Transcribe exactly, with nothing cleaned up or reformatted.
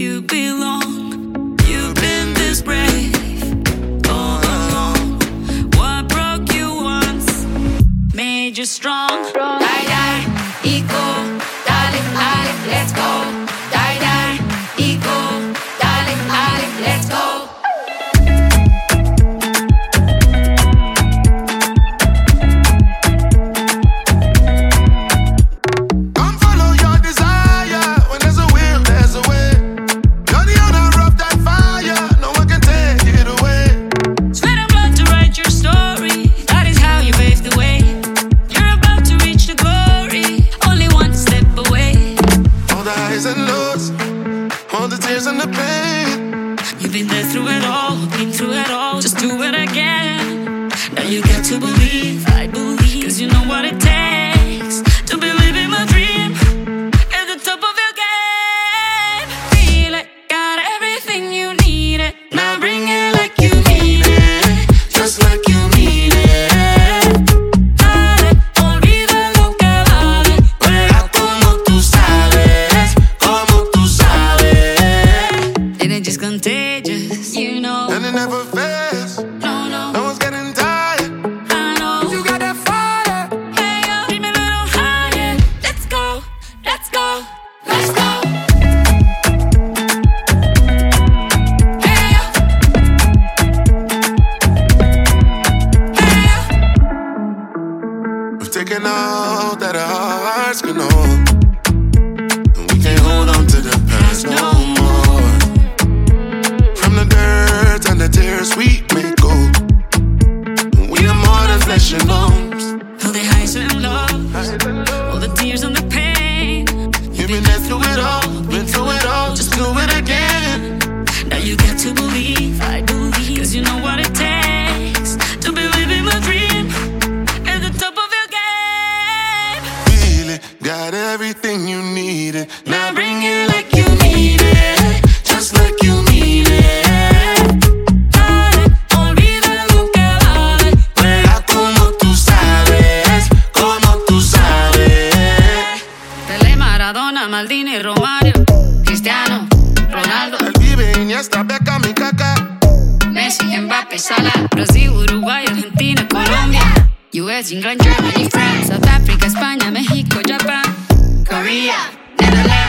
you belong. You've been this brave all along. What broke you once made you strong. Die, die, ego, darling, darling, let's go. Die, die, ego, darling, darling, let's go. Come follow your desire. When there's a will, there's a way. You're the owner of that fire. No one can take it away. Sweat and blood to write your story. That is how you pave the way. You're about to reach the glory. Only one step away. All the highs and lows, all the tears and the pain. You've been there through it all, been through it all. Just do it again. Now you got to believe, I believe. Cause you know what it takes to believe in my dream. At the top of your game. Feel it, got everything you needed. Now bring it like you need it. Just like you need it. Dale, olvida lo que vale. Juega como tú sabes, como tú sabes. And it's just contagious, you know. And it never fails. No, no, No one's getting tired. I know. You got that fire. Hey, yo, keep me a little higher. Let's go, let's go, let's go. Hey, yo. Hey, yo. We've taken all that our hearts can hold, and we can't hold on to the past no more. From the dirt and the tears we may go, and we are more than flesh and bones. All the highs and lows, all the tears and the pain. You've been there through it all, been through it all. Just do it again. Now you got to believe, I believe. Cause you know what it takes to believe in my dream. At the top of your game. Feel it, got everything you needed. Now bring it like you need it. Just like you need it. Dale, olvida lo que vale. Juega como tú sabes, como tú sabes. Pelé, Maradona, Maldini, Romario, Cristiano, Ronaldo, El Vive, Iniesta, Beckham y Kaká. Messi, Mbappé, Salah, Brasil, Uruguay, Argentina, Colombia, U S, England, Germany, France, South Africa, España, México, Japan, Korea, Netherlands.